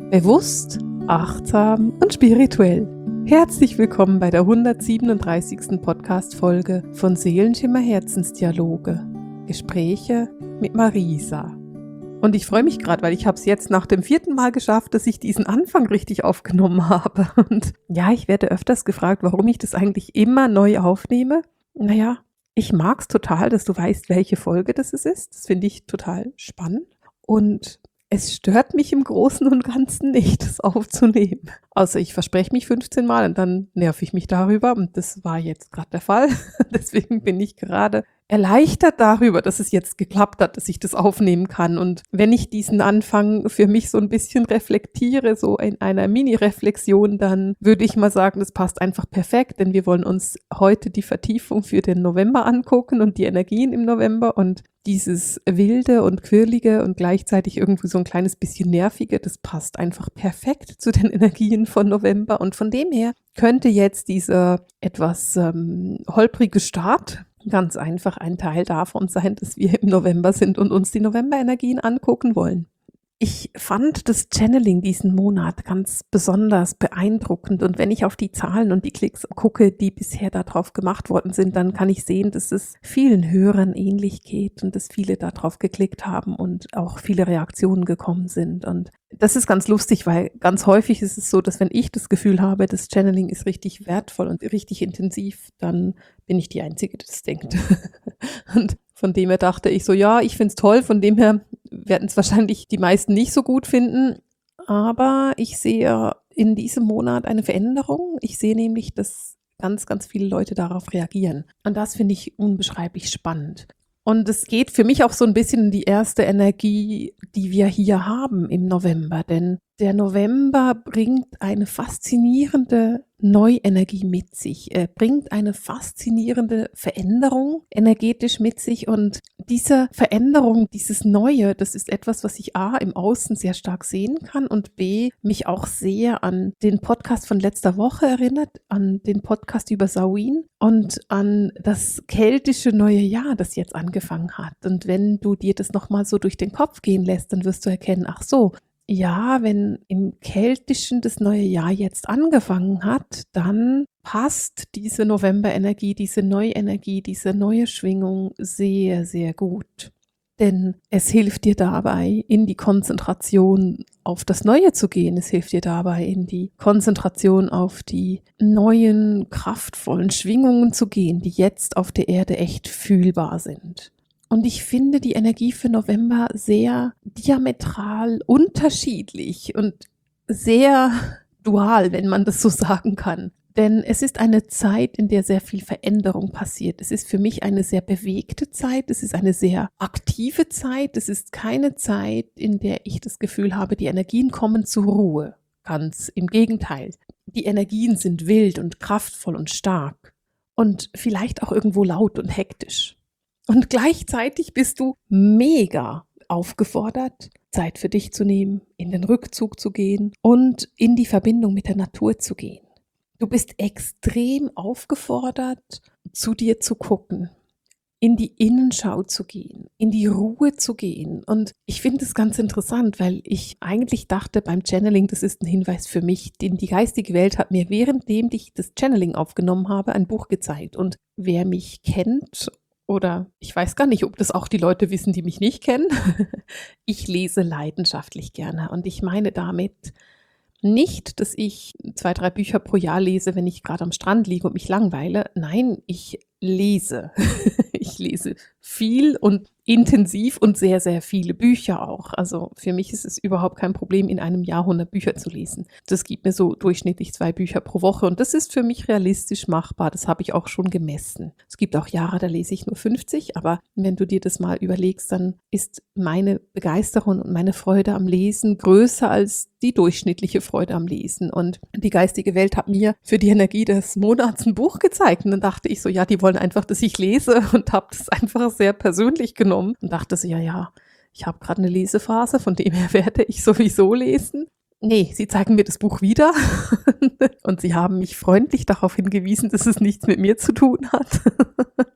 Bewusst, achtsam und spirituell. Herzlich willkommen bei der 137. Podcast-Folge von Seelenschimmer Herzensdialoge. Gespräche mit Marisa. Und ich freue mich gerade, weil ich habe es jetzt nach dem 4. Mal geschafft, dass ich diesen Anfang richtig aufgenommen habe. Und ja, ich werde öfters gefragt, warum ich das eigentlich immer neu aufnehme. Naja, ich mag es total, dass du weißt, welche Folge das ist. Das finde ich total spannend. Und es stört mich im Großen und Ganzen nicht, das aufzunehmen. Also ich verspreche mich 15 Mal und dann nerv ich mich darüber. Und das war jetzt gerade der Fall. Deswegen bin ich gerade erleichtert darüber, dass es jetzt geklappt hat, dass ich das aufnehmen kann. Und wenn ich diesen Anfang für mich so ein bisschen reflektiere, so in einer Mini-Reflexion, dann würde ich mal sagen, das passt einfach perfekt, denn wir wollen uns heute die Vertiefung für den November angucken und die Energien im November und dieses Wilde und Quirlige und gleichzeitig irgendwie so ein kleines bisschen Nervige, das passt einfach perfekt zu den Energien von November. Und von dem her könnte jetzt dieser etwas holprige Start ganz einfach ein Teil davon sein, dass wir im November sind und uns die Novemberenergien angucken wollen. Ich fand das Channeling diesen Monat ganz besonders beeindruckend und wenn ich auf die Zahlen und die Klicks gucke, die bisher darauf gemacht worden sind, dann kann ich sehen, dass es vielen Hörern ähnlich geht und dass viele darauf geklickt haben und auch viele Reaktionen gekommen sind. Und das ist ganz lustig, weil ganz häufig ist es so, dass wenn ich das Gefühl habe, das Channeling ist richtig wertvoll und richtig intensiv, dann bin ich die Einzige, die das denkt. Und von dem her dachte ich so, ja, ich finde es toll, von dem her werden es wahrscheinlich die meisten nicht so gut finden, aber ich sehe in diesem Monat eine Veränderung. Ich sehe nämlich, dass ganz, ganz viele Leute darauf reagieren. Und das finde ich unbeschreiblich spannend. Und es geht für mich auch so ein bisschen in die erste Energie, die wir hier haben im November, denn der November bringt eine faszinierende Neuenergie mit sich. Er bringt eine faszinierende Veränderung energetisch mit sich und diese Veränderung, dieses Neue, das ist etwas, was ich A, im Außen sehr stark sehen kann und B, mich auch sehr an den Podcast von letzter Woche erinnert, an den Podcast über Samhain und an das keltische neue Jahr, das jetzt angefangen hat. Und wenn du dir das nochmal so durch den Kopf gehen lässt, dann wirst du erkennen, ach so, ja, wenn im Keltischen das neue Jahr jetzt angefangen hat, dann passt diese Novemberenergie, diese Neuenergie, diese neue Schwingung sehr, sehr gut. Denn es hilft dir dabei, in die Konzentration auf das Neue zu gehen. Es hilft dir dabei, in die Konzentration auf die neuen, kraftvollen Schwingungen zu gehen, die jetzt auf der Erde echt fühlbar sind. Und ich finde die Energie für November sehr diametral unterschiedlich und sehr dual, wenn man das so sagen kann. Denn es ist eine Zeit, in der sehr viel Veränderung passiert. Es ist für mich eine sehr bewegte Zeit, es ist eine sehr aktive Zeit, es ist keine Zeit, in der ich das Gefühl habe, die Energien kommen zur Ruhe. Ganz im Gegenteil. Die Energien sind wild und kraftvoll und stark und vielleicht auch irgendwo laut und hektisch. Und gleichzeitig bist du mega aufgefordert, Zeit für dich zu nehmen, in den Rückzug zu gehen und in die Verbindung mit der Natur zu gehen. Du bist extrem aufgefordert, zu dir zu gucken, in die Innenschau zu gehen, in die Ruhe zu gehen. Und ich finde es ganz interessant, weil ich eigentlich dachte beim Channeling, das ist ein Hinweis für mich, denn die geistige Welt hat mir, währenddem ich das Channeling aufgenommen habe, ein Buch gezeigt. Und wer mich kennt, oder ich weiß gar nicht, ob das auch die Leute wissen, die mich nicht kennen. Ich lese leidenschaftlich gerne und ich meine damit nicht, dass ich 2, 3 Bücher pro Jahr lese, wenn ich gerade am Strand liege und mich langweile. Nein, ich lese. Ich lese viel und intensiv und sehr, sehr viele Bücher auch. Also für mich ist es überhaupt kein Problem, in einem Jahr 100 Bücher zu lesen. Das gibt mir so durchschnittlich 2 Bücher pro Woche und das ist für mich realistisch machbar. Das habe ich auch schon gemessen. Es gibt auch Jahre, da lese ich nur 50, aber wenn du dir das mal überlegst, dann ist meine Begeisterung und meine Freude am Lesen größer als die durchschnittliche Freude am Lesen. Und die geistige Welt hat mir für die Energie des Monats ein Buch gezeigt und dann dachte ich so, ja, die wollen einfach, dass ich lese und habe das einfach sehr persönlich genommen und dachte so, ja, ich habe gerade eine Lesephase, von dem her werde ich sowieso lesen. Nee, sie zeigen mir das Buch wieder und sie haben mich freundlich darauf hingewiesen, dass es nichts mit mir zu tun hat,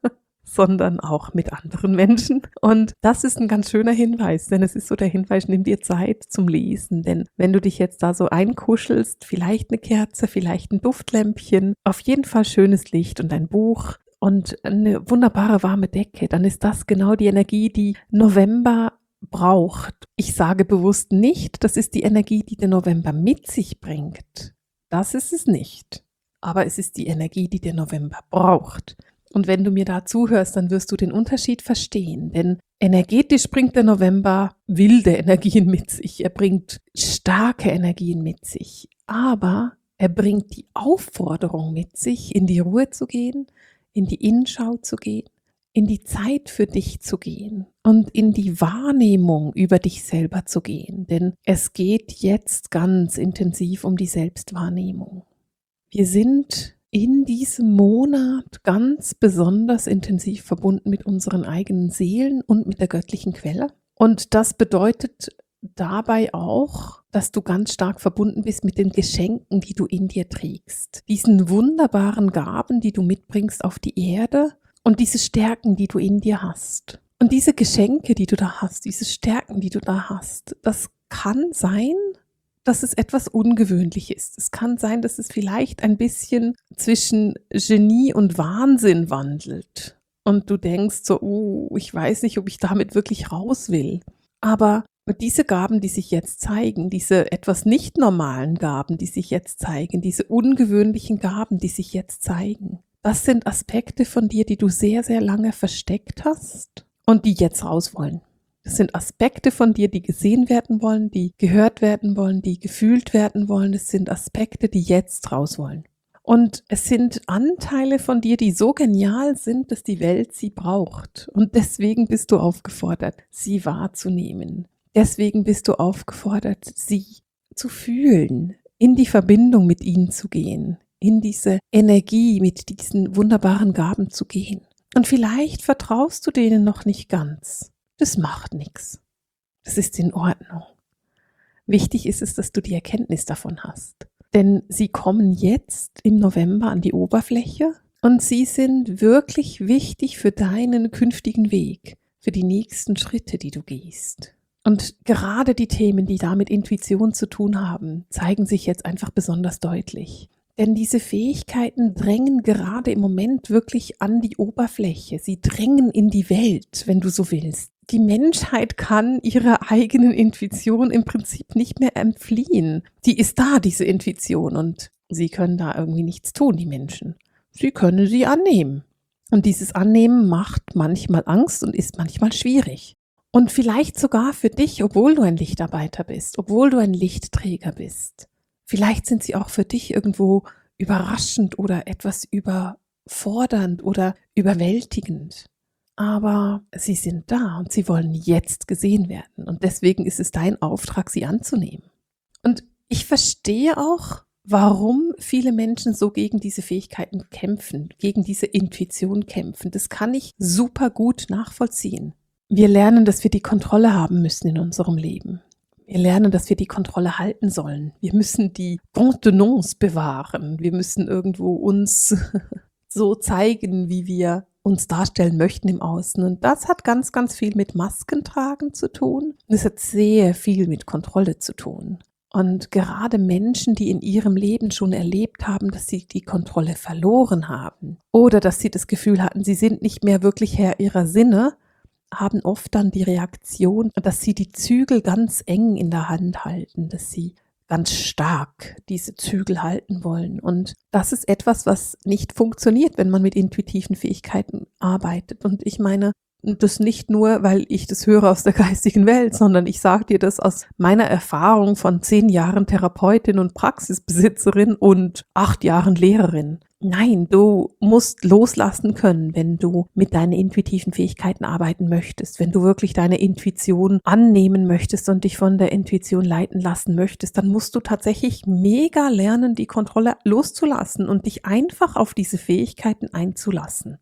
sondern auch mit anderen Menschen. Und das ist ein ganz schöner Hinweis, denn es ist so der Hinweis, nimm dir Zeit zum Lesen. Denn wenn du dich jetzt da so einkuschelst, vielleicht eine Kerze, vielleicht ein Duftlämpchen, auf jeden Fall schönes Licht und ein Buch und eine wunderbare warme Decke, dann ist das genau die Energie, die November braucht. Ich sage bewusst nicht, das ist die Energie, die der November mit sich bringt. Das ist es nicht. Aber es ist die Energie, die der November braucht. Und wenn du mir da zuhörst, dann wirst du den Unterschied verstehen. Denn energetisch bringt der November wilde Energien mit sich. Er bringt starke Energien mit sich. Aber er bringt die Aufforderung mit sich, in die Ruhe zu gehen, in die Innenschau zu gehen, in die Zeit für dich zu gehen und in die Wahrnehmung über dich selber zu gehen. Denn es geht jetzt ganz intensiv um die Selbstwahrnehmung. Wir sind in diesem Monat ganz besonders intensiv verbunden mit unseren eigenen Seelen und mit der göttlichen Quelle. Und das bedeutet dabei auch, dass du ganz stark verbunden bist mit den Geschenken, die du in dir trägst. Diesen wunderbaren Gaben, die du mitbringst auf die Erde und diese Stärken, die du in dir hast. Und diese Geschenke, die du da hast, diese Stärken, die du da hast, das kann sein, dass es etwas ungewöhnlich ist. Es kann sein, dass es vielleicht ein bisschen zwischen Genie und Wahnsinn wandelt. Und du denkst so, ich weiß nicht, ob ich damit wirklich raus will. Aber diese Gaben, die sich jetzt zeigen, diese etwas nicht normalen Gaben, die sich jetzt zeigen, diese ungewöhnlichen Gaben, die sich jetzt zeigen, das sind Aspekte von dir, die du sehr, sehr lange versteckt hast und die jetzt raus wollen. Das sind Aspekte von dir, die gesehen werden wollen, die gehört werden wollen, die gefühlt werden wollen. Es sind Aspekte, die jetzt raus wollen. Und es sind Anteile von dir, die so genial sind, dass die Welt sie braucht. Und deswegen bist du aufgefordert, sie wahrzunehmen. Deswegen bist du aufgefordert, sie zu fühlen, in die Verbindung mit ihnen zu gehen, in diese Energie mit diesen wunderbaren Gaben zu gehen. Und vielleicht vertraust du denen noch nicht ganz. Das macht nichts. Das ist in Ordnung. Wichtig ist es, dass du die Erkenntnis davon hast. Denn sie kommen jetzt im November an die Oberfläche und sie sind wirklich wichtig für deinen künftigen Weg, für die nächsten Schritte, die du gehst. Und gerade die Themen, die da mit Intuition zu tun haben, zeigen sich jetzt einfach besonders deutlich. Denn diese Fähigkeiten drängen gerade im Moment wirklich an die Oberfläche. Sie drängen in die Welt, wenn du so willst. Die Menschheit kann ihrer eigenen Intuition im Prinzip nicht mehr entfliehen. Die ist da, diese Intuition, und sie können da irgendwie nichts tun, die Menschen. Sie können sie annehmen. Und dieses Annehmen macht manchmal Angst und ist manchmal schwierig. Und vielleicht sogar für dich, obwohl du ein Lichtarbeiter bist, obwohl du ein Lichtträger bist. Vielleicht sind sie auch für dich irgendwo überraschend oder etwas überfordernd oder überwältigend. Aber sie sind da und sie wollen jetzt gesehen werden. Und deswegen ist es dein Auftrag, sie anzunehmen. Und ich verstehe auch, warum viele Menschen so gegen diese Fähigkeiten kämpfen, gegen diese Intuition kämpfen. Das kann ich super gut nachvollziehen. Wir lernen, dass wir die Kontrolle haben müssen in unserem Leben. Wir lernen, dass wir die Kontrolle halten sollen. Wir müssen die Contenance bewahren. Wir müssen irgendwo uns so zeigen, wie wir uns darstellen möchten im Außen. Und das hat ganz, ganz viel mit Maskentragen zu tun. Und es hat sehr viel mit Kontrolle zu tun. Und gerade Menschen, die in ihrem Leben schon erlebt haben, dass sie die Kontrolle verloren haben oder dass sie das Gefühl hatten, sie sind nicht mehr wirklich Herr ihrer Sinne, haben oft dann die Reaktion, dass sie die Zügel ganz eng in der Hand halten, dass sie ganz stark diese Zügel halten wollen. Und das ist etwas, was nicht funktioniert, wenn man mit intuitiven Fähigkeiten arbeitet. Und ich meine, das nicht nur, weil ich das höre aus der geistigen Welt, sondern ich sage dir das aus meiner Erfahrung von 10 Jahren Therapeutin und Praxisbesitzerin und 8 Jahren Lehrerin. Nein, du musst loslassen können, wenn du mit deinen intuitiven Fähigkeiten arbeiten möchtest. Wenn du wirklich deine Intuition annehmen möchtest und dich von der Intuition leiten lassen möchtest, dann musst du tatsächlich mega lernen, die Kontrolle loszulassen und dich einfach auf diese Fähigkeiten einzulassen.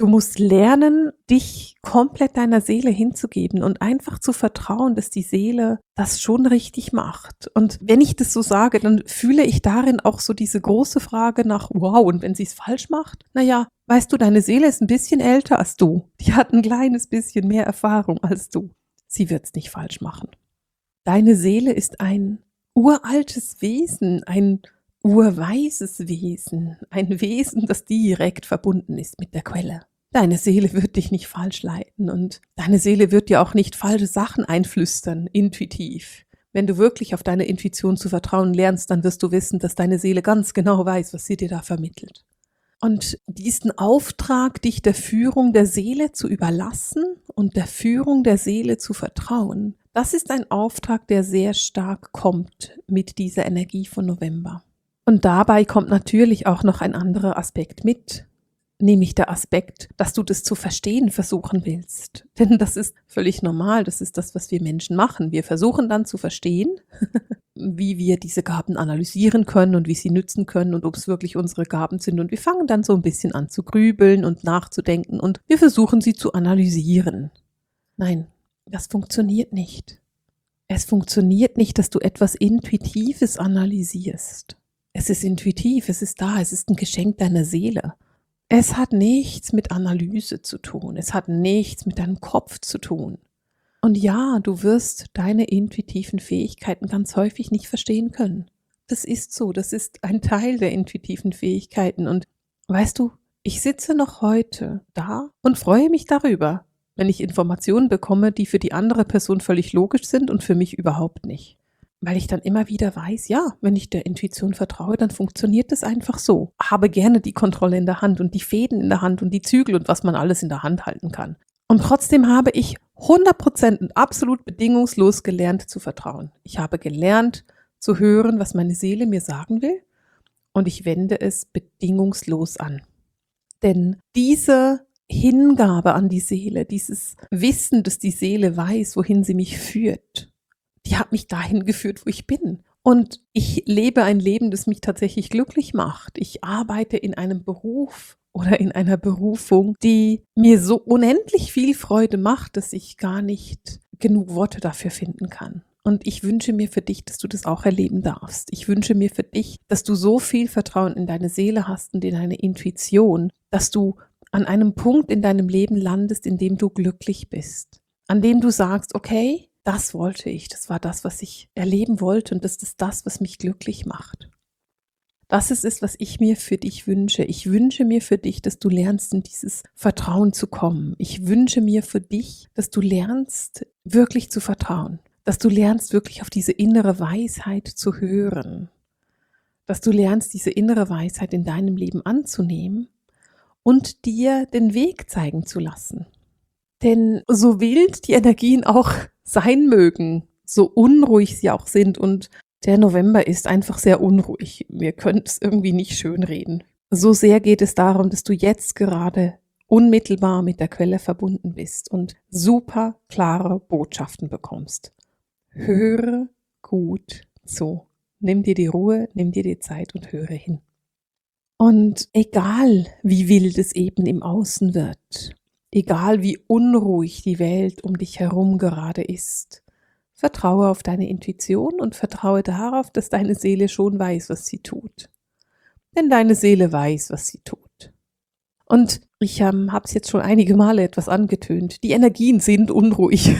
Du musst lernen, dich komplett deiner Seele hinzugeben und einfach zu vertrauen, dass die Seele das schon richtig macht. Und wenn ich das so sage, dann fühle ich darin auch so diese große Frage nach, wow, und wenn sie es falsch macht? Naja, weißt du, deine Seele ist ein bisschen älter als du. Die hat ein kleines bisschen mehr Erfahrung als du. Sie wird es nicht falsch machen. Deine Seele ist ein uraltes Wesen, ein urweises Wesen, ein Wesen, das direkt verbunden ist mit der Quelle. Deine Seele wird dich nicht falsch leiten und deine Seele wird dir auch nicht falsche Sachen einflüstern, intuitiv. Wenn du wirklich auf deine Intuition zu vertrauen lernst, dann wirst du wissen, dass deine Seele ganz genau weiß, was sie dir da vermittelt. Und diesen Auftrag, dich der Führung der Seele zu überlassen und der Führung der Seele zu vertrauen, das ist ein Auftrag, der sehr stark kommt mit dieser Energie von November. Und dabei kommt natürlich auch noch ein anderer Aspekt mit, nämlich der Aspekt, dass du das zu verstehen versuchen willst. Denn das ist völlig normal, das ist das, was wir Menschen machen. Wir versuchen dann zu verstehen, wie wir diese Gaben analysieren können und wie sie nützen können und ob es wirklich unsere Gaben sind. Und wir fangen dann so ein bisschen an zu grübeln und nachzudenken und wir versuchen sie zu analysieren. Nein, das funktioniert nicht. Es funktioniert nicht, dass du etwas Intuitives analysierst. Es ist intuitiv, es ist da, es ist ein Geschenk deiner Seele. Es hat nichts mit Analyse zu tun, es hat nichts mit deinem Kopf zu tun. Und ja, du wirst deine intuitiven Fähigkeiten ganz häufig nicht verstehen können. Das ist so, das ist ein Teil der intuitiven Fähigkeiten. Und weißt du, ich sitze noch heute da und freue mich darüber, wenn ich Informationen bekomme, die für die andere Person völlig logisch sind und für mich überhaupt nicht. Weil ich dann immer wieder weiß, ja, wenn ich der Intuition vertraue, dann funktioniert das einfach so. Habe gerne die Kontrolle in der Hand und die Fäden in der Hand und die Zügel und was man alles in der Hand halten kann. Und trotzdem habe ich 100% und absolut bedingungslos gelernt zu vertrauen. Ich habe gelernt zu hören, was meine Seele mir sagen will und ich wende es bedingungslos an. Denn diese Hingabe an die Seele, dieses Wissen, dass die Seele weiß, wohin sie mich führt, die hat mich dahin geführt, wo ich bin. Und ich lebe ein Leben, das mich tatsächlich glücklich macht. Ich arbeite in einem Beruf oder in einer Berufung, die mir so unendlich viel Freude macht, dass ich gar nicht genug Worte dafür finden kann. Und ich wünsche mir für dich, dass du das auch erleben darfst. Ich wünsche mir für dich, dass du so viel Vertrauen in deine Seele hast und in deine Intuition, dass du an einem Punkt in deinem Leben landest, in dem du glücklich bist. An dem du sagst, okay, das wollte ich, das war das, was ich erleben wollte und das ist das, was mich glücklich macht. Das ist es, was ich mir für dich wünsche. Ich wünsche mir für dich, dass du lernst, in dieses Vertrauen zu kommen. Ich wünsche mir für dich, dass du lernst, wirklich zu vertrauen. Dass du lernst, wirklich auf diese innere Weisheit zu hören. Dass du lernst, diese innere Weisheit in deinem Leben anzunehmen und dir den Weg zeigen zu lassen. Denn so wild die Energien auch sein mögen, so unruhig sie auch sind und der November ist einfach sehr unruhig. Wir können es irgendwie nicht schönreden. So sehr geht es darum, dass du jetzt gerade unmittelbar mit der Quelle verbunden bist und super klare Botschaften bekommst. Höre gut zu. Nimm dir die Ruhe, nimm dir die Zeit und höre hin. Und egal, wie wild es eben im Außen wird, egal wie unruhig die Welt um dich herum gerade ist, vertraue auf deine Intuition und vertraue darauf, dass deine Seele schon weiß, was sie tut. Denn deine Seele weiß, was sie tut. Und ich habe es jetzt schon einige Male etwas angetönt. Die Energien sind unruhig.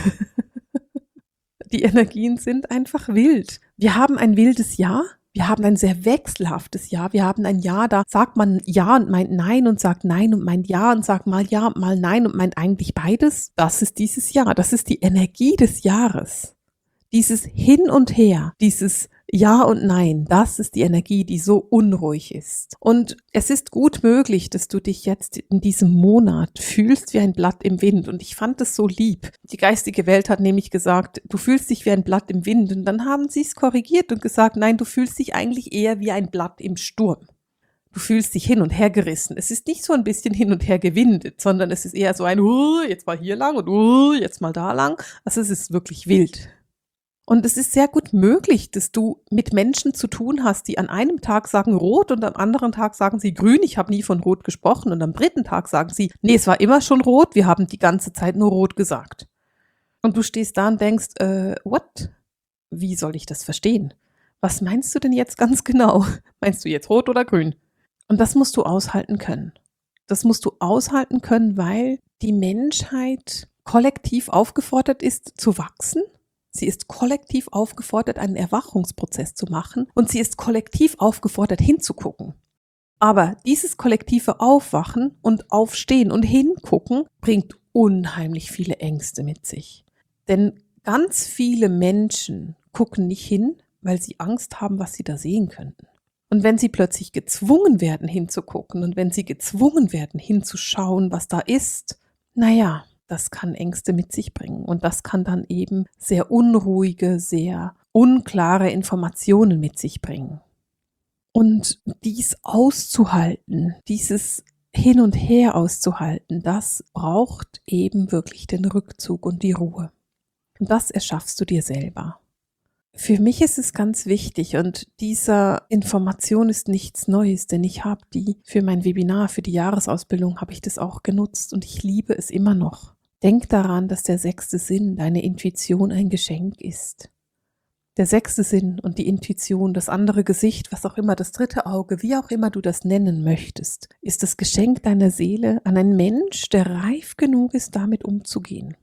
Die Energien sind einfach wild. Wir haben ein wildes Jahr. Wir haben ein sehr wechselhaftes Jahr. Wir haben ein Jahr, da sagt man Ja und meint Nein und sagt Nein und meint Ja und sagt mal Ja und mal Nein und meint eigentlich beides. Das ist dieses Jahr. Das ist die Energie des Jahres. Dieses Hin und Her, dieses Ja und Nein, das ist die Energie, die so unruhig ist. Und es ist gut möglich, dass du dich jetzt in diesem Monat fühlst wie ein Blatt im Wind. Und ich fand es so lieb. Die geistige Welt hat nämlich gesagt, du fühlst dich wie ein Blatt im Wind. Und dann haben sie es korrigiert und gesagt, nein, du fühlst dich eigentlich eher wie ein Blatt im Sturm. Du fühlst dich hin und her gerissen. Es ist nicht so ein bisschen hin und her gewindet, sondern es ist eher so ein jetzt mal hier lang und jetzt mal da lang. Also es ist wirklich wild. Und es ist sehr gut möglich, dass du mit Menschen zu tun hast, die an einem Tag sagen rot und am anderen Tag sagen sie grün. Ich habe nie von rot gesprochen. Und am dritten Tag sagen sie, nee, es war immer schon rot. Wir haben die ganze Zeit nur rot gesagt. Und du stehst da und denkst, what? Wie soll ich das verstehen? Was meinst du denn jetzt ganz genau? Meinst du jetzt rot oder grün? Und das musst du aushalten können. Das musst du aushalten können, weil die Menschheit kollektiv aufgefordert ist zu wachsen. Sie ist kollektiv aufgefordert, einen Erwachungsprozess zu machen und sie ist kollektiv aufgefordert, hinzugucken. Aber dieses kollektive Aufwachen und Aufstehen und Hingucken bringt unheimlich viele Ängste mit sich. Denn ganz viele Menschen gucken nicht hin, weil sie Angst haben, was sie da sehen könnten. Und wenn sie plötzlich gezwungen werden, hinzugucken und wenn sie gezwungen werden, hinzuschauen, was da ist, naja, das kann Ängste mit sich bringen und das kann dann eben sehr unruhige, sehr unklare Informationen mit sich bringen. Und dies auszuhalten, dieses Hin und Her auszuhalten, das braucht eben wirklich den Rückzug und die Ruhe. Und das erschaffst du dir selber. Für mich ist es ganz wichtig und diese Information ist nichts Neues, denn ich habe die für mein Webinar, für die Jahresausbildung habe ich das auch genutzt und ich liebe es immer noch. Denk daran, dass der 6. Sinn, deine Intuition, ein Geschenk ist. Der 6. Sinn und die Intuition, das andere Gesicht, was auch immer, das 3. Auge, wie auch immer du das nennen möchtest, ist das Geschenk deiner Seele an einen Mensch, der reif genug ist, damit umzugehen.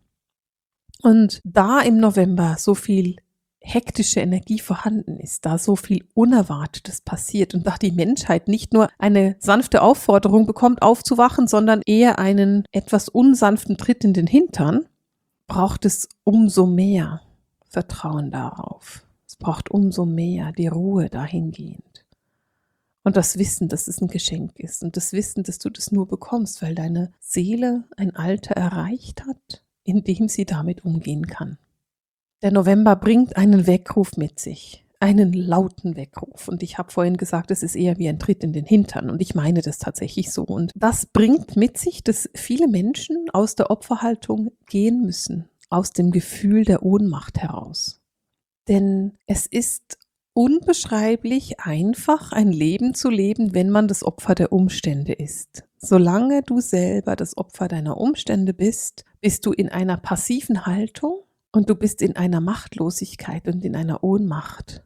Und da im November so viel hektische Energie vorhanden ist, da so viel Unerwartetes passiert und da die Menschheit nicht nur eine sanfte Aufforderung bekommt, aufzuwachen, sondern eher einen etwas unsanften Tritt in den Hintern, braucht es umso mehr Vertrauen darauf. Es braucht umso mehr die Ruhe dahingehend. Und das Wissen, dass es ein Geschenk ist und das Wissen, dass du das nur bekommst, weil deine Seele ein Alter erreicht hat, in dem sie damit umgehen kann. Der November bringt einen Weckruf mit sich, einen lauten Weckruf. Und ich habe vorhin gesagt, es ist eher wie ein Tritt in den Hintern. Und ich meine das tatsächlich so. Und das bringt mit sich, dass viele Menschen aus der Opferhaltung gehen müssen, aus dem Gefühl der Ohnmacht heraus. Denn es ist unbeschreiblich einfach, ein Leben zu leben, wenn man das Opfer der Umstände ist. Solange du selber das Opfer deiner Umstände bist, bist du in einer passiven Haltung. Und du bist in einer Machtlosigkeit und in einer Ohnmacht.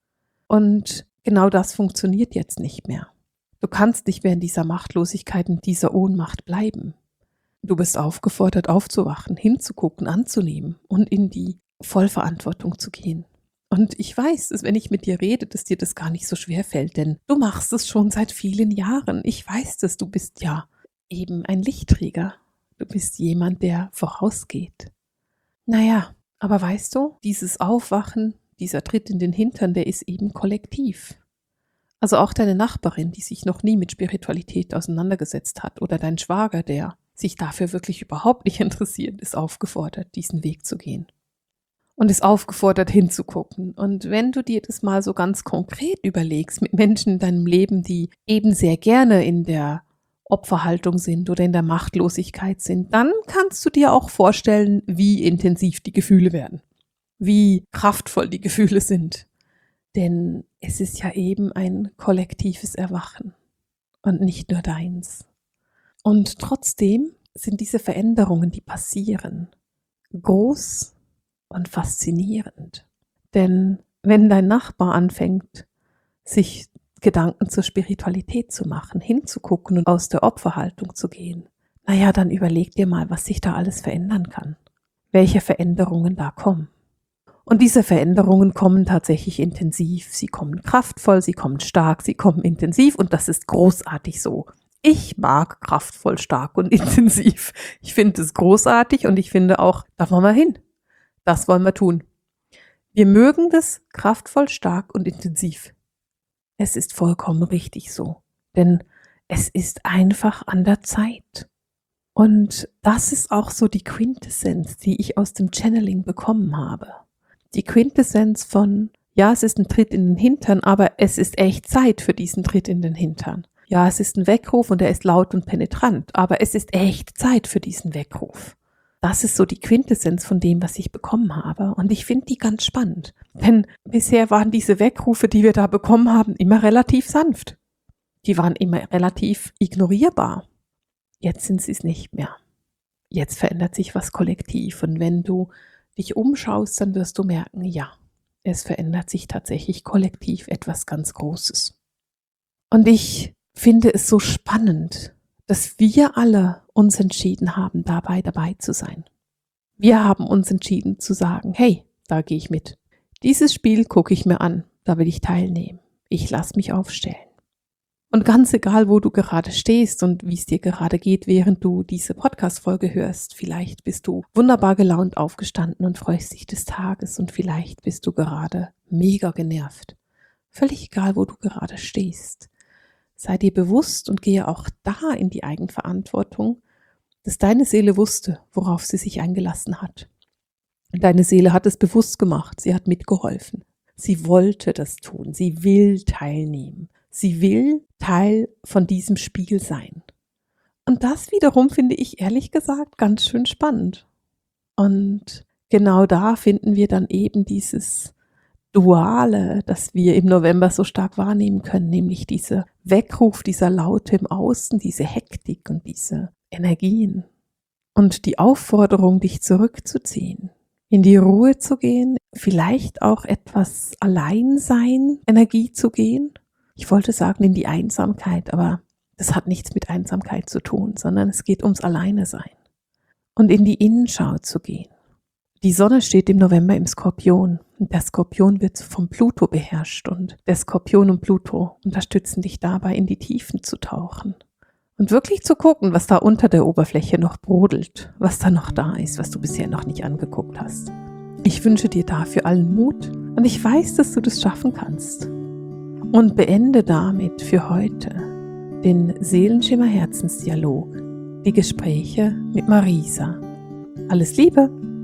Und genau das funktioniert jetzt nicht mehr. Du kannst nicht mehr in dieser Machtlosigkeit und dieser Ohnmacht bleiben. Du bist aufgefordert, aufzuwachen, hinzugucken, anzunehmen und in die Vollverantwortung zu gehen. Und ich weiß, dass wenn ich mit dir rede, dass dir das gar nicht so schwer fällt, denn du machst es schon seit vielen Jahren. Ich weiß, dass du bist ja eben ein Lichtträger. Du bist jemand, der vorausgeht. Naja, aber weißt du, dieses Aufwachen, dieser Tritt in den Hintern, der ist eben kollektiv. Also auch deine Nachbarin, die sich noch nie mit Spiritualität auseinandergesetzt hat, oder dein Schwager, der sich dafür wirklich überhaupt nicht interessiert, ist aufgefordert, diesen Weg zu gehen. Und ist aufgefordert, hinzugucken. Und wenn du dir das mal so ganz konkret überlegst, mit Menschen in deinem Leben, die eben sehr gerne in der Opferhaltung sind oder in der Machtlosigkeit sind, dann kannst du dir auch vorstellen, wie intensiv die Gefühle werden, wie kraftvoll die Gefühle sind. Denn es ist ja eben ein kollektives Erwachen und nicht nur deins. Und trotzdem sind diese Veränderungen, die passieren, groß und faszinierend. Denn wenn dein Nachbar anfängt, sich Gedanken zur Spiritualität zu machen, hinzugucken und aus der Opferhaltung zu gehen, naja, dann überleg dir mal, was sich da alles verändern kann. Welche Veränderungen da kommen. Und diese Veränderungen kommen tatsächlich intensiv. Sie kommen kraftvoll, sie kommen stark, sie kommen intensiv und das ist großartig so. Ich mag kraftvoll, stark und intensiv. Ich finde es großartig und ich finde auch, da wollen wir hin. Das wollen wir tun. Wir mögen das kraftvoll, stark und intensiv. Es ist vollkommen richtig so, denn es ist einfach an der Zeit. Und das ist auch so die Quintessenz, die ich aus dem Channeling bekommen habe. Die Quintessenz von, ja, es ist ein Tritt in den Hintern, aber es ist echt Zeit für diesen Tritt in den Hintern. Ja, es ist ein Weckruf und er ist laut und penetrant, aber es ist echt Zeit für diesen Weckruf. das ist so die Quintessenz von dem, was ich bekommen habe. Und ich finde die ganz spannend. Denn bisher waren diese Weckrufe, die wir da bekommen haben, immer relativ sanft. Die waren immer relativ ignorierbar. Jetzt sind sie es nicht mehr. Jetzt verändert sich was kollektiv. Und wenn du dich umschaust, dann wirst du merken, ja, es verändert sich tatsächlich kollektiv etwas ganz Großes. Und ich finde es so spannend, dass wir alle uns entschieden haben, dabei zu sein. Wir haben uns entschieden zu sagen, hey, da gehe ich mit. Dieses Spiel gucke ich mir an, da will ich teilnehmen. Ich lasse mich aufstellen. Und ganz egal, wo du gerade stehst und wie es dir gerade geht, während du diese Podcast-Folge hörst, vielleicht bist du wunderbar gelaunt aufgestanden und freust dich des Tages und vielleicht bist du gerade mega genervt. Völlig egal, wo du gerade stehst. Sei dir bewusst und gehe auch da in die Eigenverantwortung, dass deine Seele wusste, worauf sie sich eingelassen hat. Und deine Seele hat es bewusst gemacht, sie hat mitgeholfen. Sie wollte das tun, sie will teilnehmen. Sie will Teil von diesem Spiel sein. Und das wiederum finde ich ehrlich gesagt ganz schön spannend. Und genau da finden wir dann eben dieses Duale, das wir im November so stark wahrnehmen können, nämlich dieser Weckruf, dieser Laute im Außen, diese Hektik und diese Energien. Und die Aufforderung, dich zurückzuziehen, in die Ruhe zu gehen, vielleicht auch etwas Alleinsein, Energie zu gehen. Ich wollte sagen in die Einsamkeit, aber das hat nichts mit Einsamkeit zu tun, sondern es geht ums Alleinesein. Und in die Innenschau zu gehen. Die Sonne steht im November im Skorpion und der Skorpion wird vom Pluto beherrscht und der Skorpion und Pluto unterstützen dich dabei, in die Tiefen zu tauchen. Und wirklich zu gucken, was da unter der Oberfläche noch brodelt, was da noch da ist, was du bisher noch nicht angeguckt hast. Ich wünsche dir dafür allen Mut und ich weiß, dass du das schaffen kannst. Und beende damit für heute den Seelenschimmer Herzensdialog, die Gespräche mit Marisa. Alles Liebe!